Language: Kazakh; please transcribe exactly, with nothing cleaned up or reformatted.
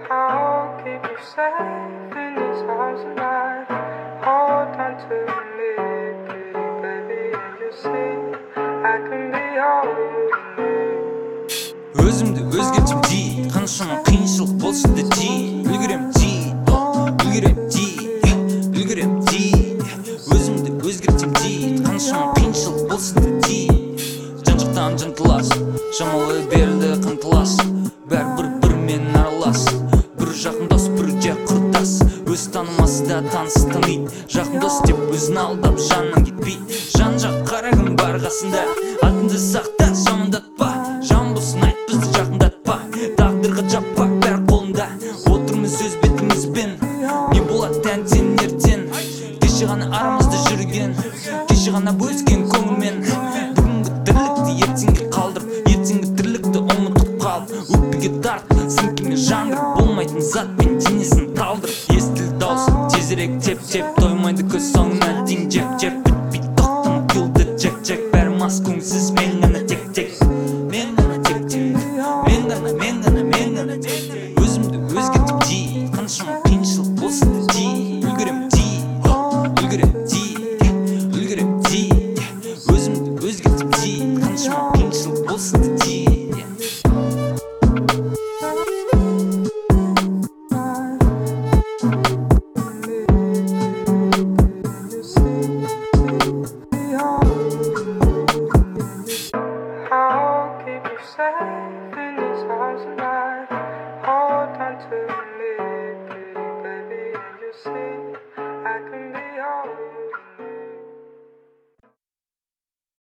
I'll keep you safe in this house tonight. Hold on to me, please, baby, and you see I can be all you need. Өзімді өзгертім дейді, қаншама қиыншылық болсын да дейді. Үлгерем дейді, үлгерем дейді, үлгерем дейді. Өзімді өзгертім дейді, қаншама қиыншылық болсын да дейді. Жан-жақтан жанталас, шамалы берілді қанталас. Бәрі бір-бірімен аралас, бір жақын дос, бір жер құрдас. Өз танымасы да таныс таниды, жақын дос деп өзін алдап жанынан кетпейді. Жан-жақ қарағым бар қасында, атыңды сақта, жамандатпа. Жан болсын айт бізді жақындатпа, тағдырға жаппа, бәрі қолында. Отырмыз өз бетімізбен, не болады тәнтен ертең. Кеше ғана арамызда жүрген, кеше ғана бөліскен көңілмен. Бүгінгі тірлікті ертеңге қалдырып, ертеңгі тірлікті ұмытып қалып. Өкпеге тарт, сіңкіме жаңғырып, болмайтын затпен денесін талдырып. Естілі даусын тезірек теп-теп, тоймайды көз соңына дейін жеп-жеп. Бітпей тоқтым күлді жек-жек, бәрі мас көңсіз, мен ғана тек-тек. Мен ғана тек-тек, мен ғана, мен ғана, мен ғана тек-тек. Өзімді өзгертіп дейді, қаншама қиыншылық болсын да дейді. Үлгерем дейді, үлгерем дейді, үлгерем дейді. Өзімді өзгертіп дейді, қаншама қиыншылық болсын да дейді.